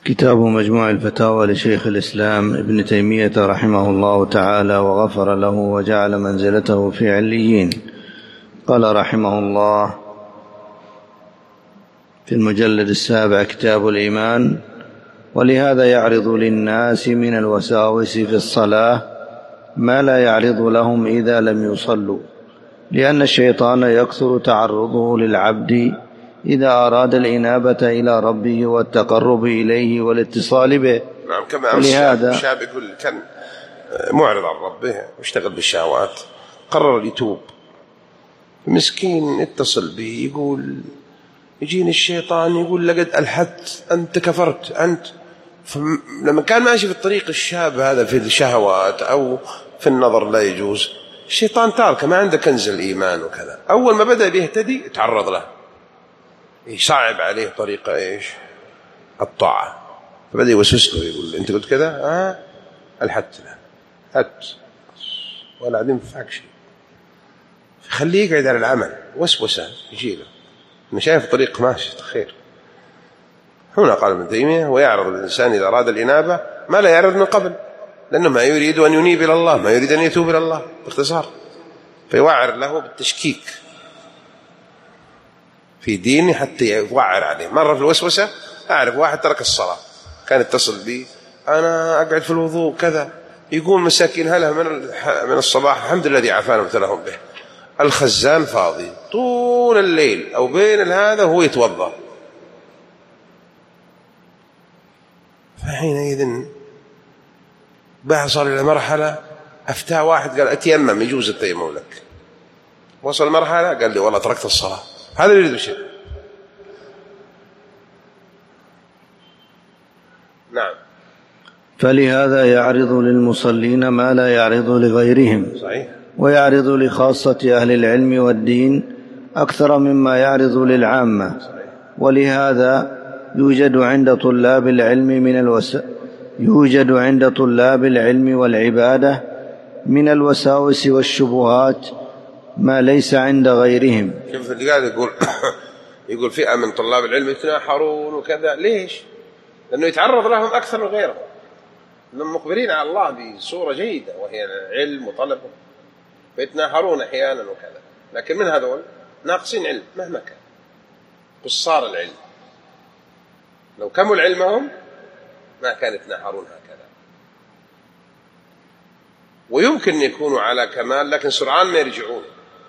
كتاب مجموع الفتاوى لشيخ الإسلام ابن تيمية رحمه الله تعالى وغفر له وجعل منزلته في عليين. قال رحمه الله في المجلد 7 كتاب الإيمان: ولهذا يعرض للناس من الوساوس في الصلاة ما لا يعرض لهم إذا لم يصلوا، لأن الشيطان يكثر تعرضه للعبد إذا أراد الإنابة إلى ربه والتقرب إليه والاتصال به. نعم، كما ولهذا الشاب يقول كان معرض عن ربه واشتغل بالشهوات، قرر يتوب، مسكين اتصل به يقول يجيني الشيطان يقول لقد ألحدت، أنت كفرت أنت. لما كان ماشي في الطريق الشاب هذا في الشهوات أو في النظر لا يجوز، الشيطان تاركه، ما عنده كنز الإيمان وكذا. أول ما بدأ بيهتدي تعرض له، يصعب عليه طريقة إيش؟ الطاعة، فبدأ يوسوس له يقول أنت قلت كذا، الحدت له هت ولا عاد ينفعك شيء، خليه يقعد على العمل، وسوسة يجي له أنا شايف طريق ماشي خير. هنا قال ابن تيمية: ويعرض الإنسان إذا أراد الإنابة ما لا يعرض من قبل، لأنه ما يريد أن ينيب إلى الله، ما يريد أن يتوب إلى الله باختصار، فيوعر له بالتشكيك في دينه حتى يوعر عليه. مرة في الوسوسة أعرف واحد ترك الصلاة، كان يتصل بي أنا أقعد في الوضوء كذا، يقول مساكين هله من الصباح الحمد لله الذي عافانا وابتلاهم به، الخزان فاضي طول الليل أو بين هذا هو يتوضأ. فحينئذ صار إلى مرحلة أفتى واحد قال أتيمم، يجوز التيمم لك. وصل مرحلة قال لي والله تركت الصلاة. هذا يريد شيء. نعم. فلهذا يعرض للمصلين ما لا يعرض لغيرهم. صحيح. ويعرض لخاصة أهل العلم والدين أكثر مما يعرض للعامة. صحيح. ولهذا يوجد عند طلاب العلم والعبادة من الوساوس والشبهات ما ليس عند غيرهم. شوف اللي قاعد يقول فئة من طلاب العلم يتناحرون وكذا، ليش؟ لأنه يتعرض لهم أكثر من غيرهم، لأنهم مقبلين على الله بصورة جيدة وهي العلم وطلبه، فيتناحرون أحيانا وكذا. لكن من هذول ناقصين علم مهما كان، قصار العلم، لو كمل علمهم ما كان يتناحرون هكذا. ويمكن أن يكونوا على كمال لكن سرعان ما يرجعون،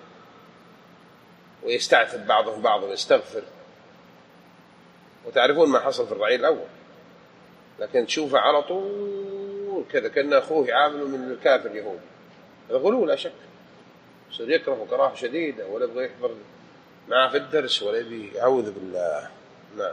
ويستعتب بعضهم بعضا ويستغفر. وتعرفون ما حصل في الرعيل الأول، لكن تشوفه على طول كذا كأن أخوه يعامله من الكافر اليهودي، غلو لا شك، يصير يكره كراهة شديدة، ولا يبغى يحضر معه في الدرس ولا يبي يعوذ بالله. نعم.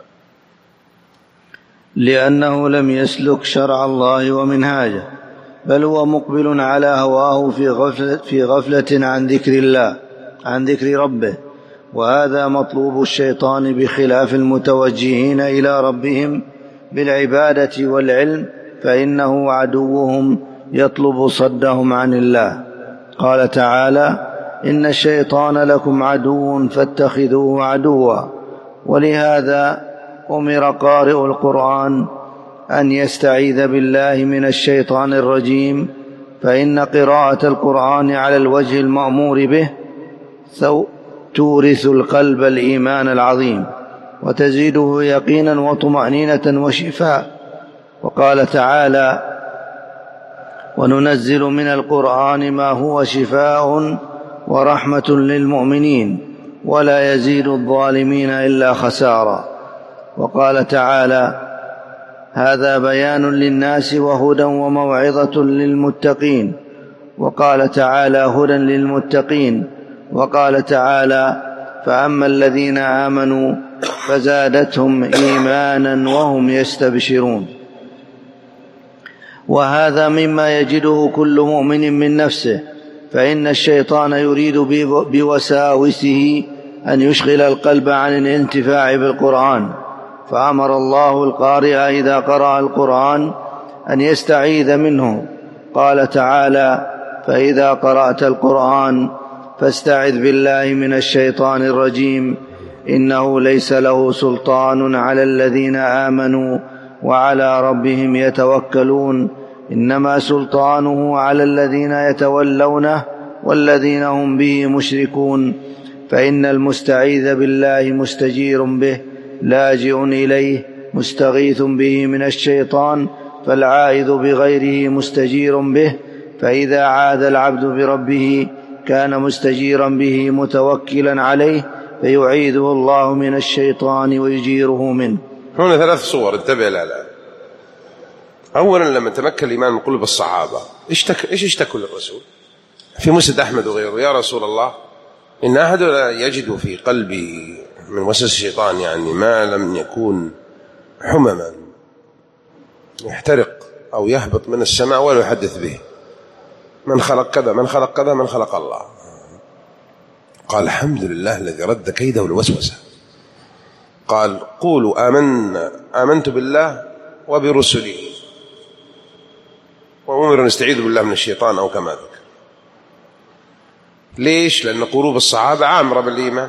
لأنه لم يسلك شرع الله ومنهاجه، بل هو مقبل على هواه في غفلة عن ذكر الله، عن ذكر ربه. وهذا مطلوب الشيطان بخلاف المتوجهين إلى ربهم بالعبادة والعلم، فإنه عدوهم يطلب صدهم عن الله. قال تعالى: إن الشيطان لكم عدو فاتخذوه عدوا. ولهذا أمر قارئ القرآن أن يستعيذ بالله من الشيطان الرجيم، فإن قراءة القرآن على الوجه المأمور به تورث القلب الإيمان العظيم، وتزيده يقينا وطمأنينة وشفاء. وقال تعالى: وننزل من القرآن ما هو شفاء ورحمة للمؤمنين ولا يزيد الظالمين إلا خسارا. وقال تعالى: هذا بيان للناس وهدى وموعظة للمتقين. وقال تعالى: هدى للمتقين. وقال تعالى: فأما الذين آمنوا فزادتهم إيمانا وهم يستبشرون. وهذا مما يجده كل مؤمن من نفسه، فإن الشيطان يريد بوساوسه أن يشغل القلب عن الانتفاع بالقرآن، فأمر الله القارئ إذا قرأ القرآن أن يستعيذ منه. قال تعالى: فإذا قرأت القرآن فاستعذ بالله من الشيطان الرجيم إنه ليس له سلطان على الذين آمنوا وعلى ربهم يتوكلون إنما سلطانه على الذين يتولونه والذين هم به مشركون فإن المستعيذ بالله مستجير به لاجئ إليه مستغيث به من الشيطان فالعائذ بغيره مستجير به فإذا عاذ العبد بربه كان مستجيرا به متوكلا عليه فيعيذه الله من الشيطان ويجيره منه. هنا 3 صور انتبه لها. أولا لما تمكن الإيمان من قلوب الصحابة إيش اشتكوا للرسول في مسند أحمد وغيره؟ يا رسول الله إن أحد لا يجد في قلبي من وسوسة الشيطان يعني ما لم يكون حمما يحترق أو يهبط من السماء ولا يحدث به، من خلق كذا من خلق كذا من خلق الله. قال الحمد لله الذي رد كيده الوسوسة. قال قولوا آمنت بالله وبرسله وأمر نستعيذ بالله من الشيطان أو كما ذكر. ليش؟ لأن قلوب الصحابة عامرة بالإيمان.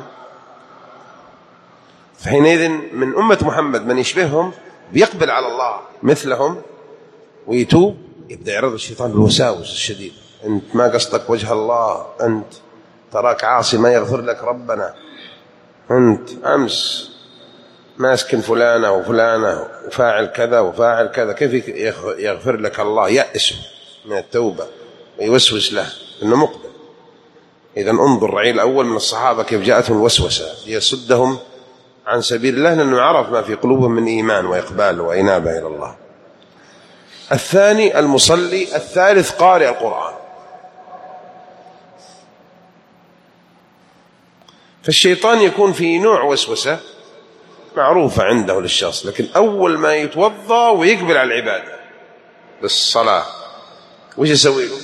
فحينئذ من أمة محمد من يشبههم بيقبل على الله مثلهم ويتوب، يبدأ يعرض الشيطان بالوساوس الشديد. أنت ما قصدك وجه الله، أنت تراك عاصي ما يغفر لك ربنا، أنت أمس ماسكن فلانة وفلانة وفاعل كذا وفاعل كذا، كيف يغفر لك الله؟ يأس من التوبة ويوسوس له إنه مقبل. إذن انظر الرعيل الأول من الصحابة كيف جاءتهم الوسوسة ليصدهم عن سبيل الله، لأنه عرف ما في قلوبهم من إيمان وإقبال وإنابة إلى الله. الثاني المصلي، الثالث قارئ القرآن. فالشيطان يكون في نوع وسوسة معروفة عنده للشخص، لكن أول ما يتوضأ ويقبل على العبادة بالصلاة وش يسوي له؟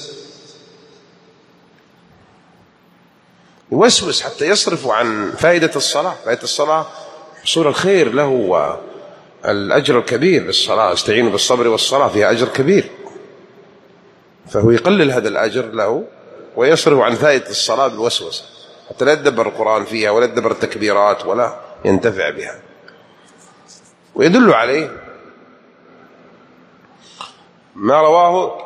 يوسوس حتى يصرف عن فائدة الصلاة. فائدة الصلاة حصول الخير له والأجر الكبير بالصلاة، استعينوا بالصبر والصلاة فيها أجر كبير، فهو يقلل هذا الأجر له ويصرف عن فائدة الصلاة بالوسوسة حتى لا يدبر القرآن فيها ولا يدبر التكبيرات ولا ينتفع بها. ويدل عليه ما رواه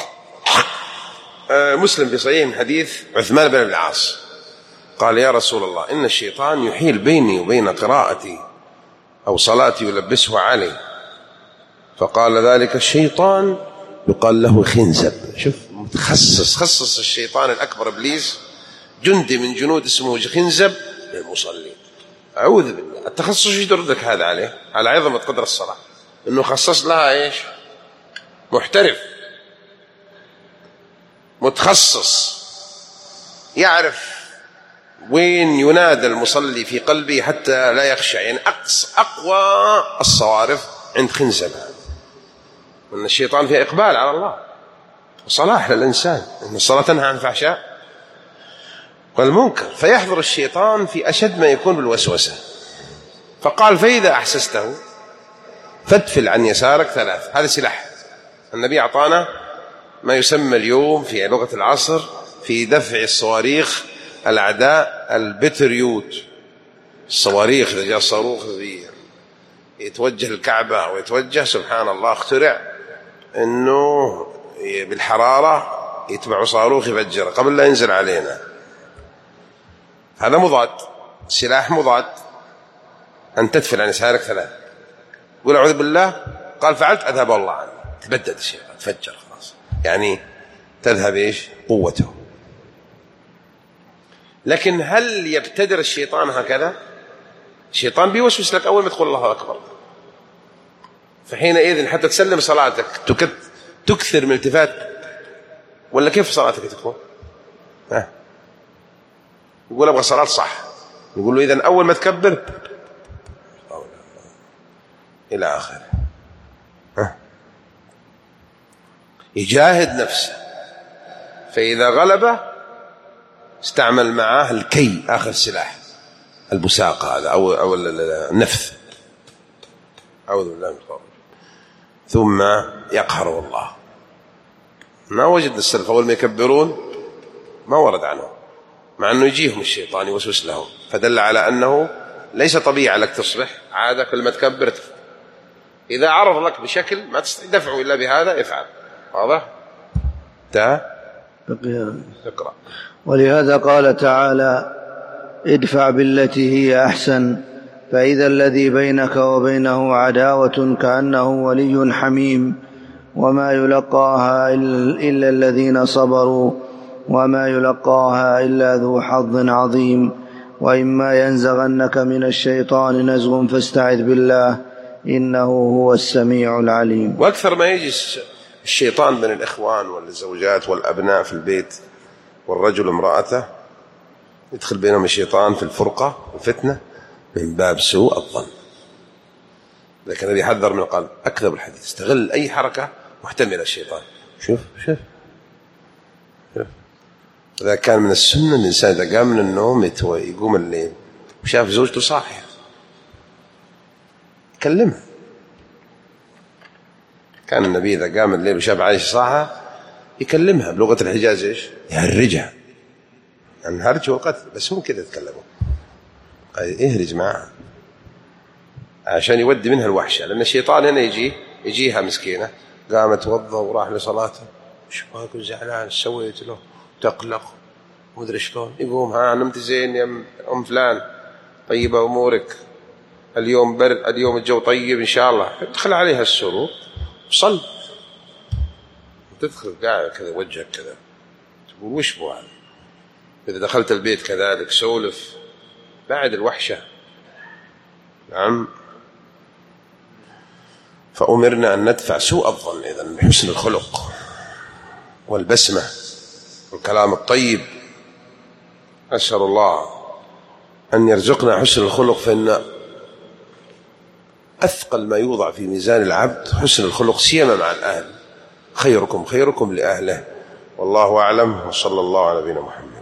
مسلم في صحيح من حديث عثمان بن العاص قال يا رسول الله إن الشيطان يحيل بيني وبين قراءتي أو صلاتي يلبسه علي. فقال ذلك الشيطان يقال له خنزب. شوف متخصص، خصص الشيطان الأكبر إبليس جندي من جنود اسمه خنزب للمصلين. أعوذ بالله. التخصص يدردك هذا عليه على عظمة قدر الصلاة، إنه خصص لها إيش؟ محترف متخصص يعرف وين ينادى المصلي في قلبي حتى لا يخشع. يعني أقوى الصوارف عند خنزب، أن الشيطان فيه إقبال على الله وصلاح للإنسان، أن الصلاة تنهى عن الفحشاء والمنكر، فيحضر الشيطان في أشد ما يكون بالوسوسة. فقال فإذا أحسسته فادفل عن يسارك 3. هذا سلاح النبي أعطانا ما يسمى اليوم في لغة العصر في دفع الصواريخ الأعداء البتريوت. الصواريخ إذا جاء الصاروخ يتوجه الكعبة ويتوجه سبحان الله اخترع إنه بالحرارة يتبع صاروخ يفجر قبل لا ينزل علينا. هذا مضاد، سلاح مضاد، أن تدفل عن يسارك 3. قل أعوذ بالله، قال فعلت أذهب الله عني، تبدد الشيء تفجر خلاص، يعني تذهب إيش قوته. لكن هل يبتدر الشيطان هكذا؟ الشيطان بيوسوس لك أول ما تقول الله أكبر، فحينئذ حتى تسلم صلاتك تكثر من التفات، ولا كيف صلاتك تكون؟ يقول أبغى صلاة صح، يقول له إذن أول ما تكبر إلى آخره. يجاهد نفسه، فإذا غلبه استعمل معاه الكي آخر سلاح، البساق هذا أو النفث، أعوذ بالله من الشيطان، ثم يقهر الله. ما وجدنا السلف أول ما يكبرون ما ورد عنهم، مع أنه يجيهم الشيطان يوسوس لهم، فدل على أنه ليس طبيعي لك تصبح عادة كل ما تكبر إذا عرض لك بشكل ما تستطيع دفعه إلا بهذا افعل. واضح؟ اقرأ. ولهذا قال تعالى: ادفع بالتي هي أحسن فإذا الذي بينك وبينه عداوة كأنه ولي حميم وما يلقاها إلا الذين صبروا وما يلقاها إلا ذو حظ عظيم وإما ينزغنك من الشيطان نزغ فاستعذ بالله إنه هو السميع العليم. وأكثر ما يجي الشيطان بين الإخوان والزوجات والأبناء في البيت والرجل امرأته يدخل بينهم الشيطان في الفرقة والفتنة من باب سوء الظن. لكن الذي يحذر من قال أكذب الحديث، استغل أي حركة محتملة الشيطان. شوف إذا كان من السنة الإنسان إذا قام من النوم يقوم الليل وشاف زوجته صاحية كلمها. كان النبي إذا قام الليل وشاف عائشة صاحية يكلمها بلغة الحجاز إيش؟ يهرجها. يعني هرج وقتل، بس هم كذا يتكلموا، اهرج معها عشان يودي منها الوحشة. لأن الشيطان هنا يجيها مسكينة قامت توضى وراح لصلاته، شو باكل زعلان سويت له تقلق مدري شلون، يقوم ها نمت زين يا أم فلان، طيبة أمورك، اليوم برد، اليوم الجو طيب إن شاء الله. تدخل عليها السرور وصل، تدخل قاعد كذا وجهك كذا تقول وش بو هذا. إذا دخلت البيت كذلك سولف بعد الوحشة. نعم. فأمرنا أن ندفع سوء الظن إذن بحسن الخلق والبسمة والكلام الطيب. أسأل الله أن يرزقنا حسن الخلق، فإن أثقل ما يوضع في ميزان العبد حسن الخلق، سيما مع الأهل. خيركم خيركم لأهله. والله أعلم، وصلى الله على نبينا محمد.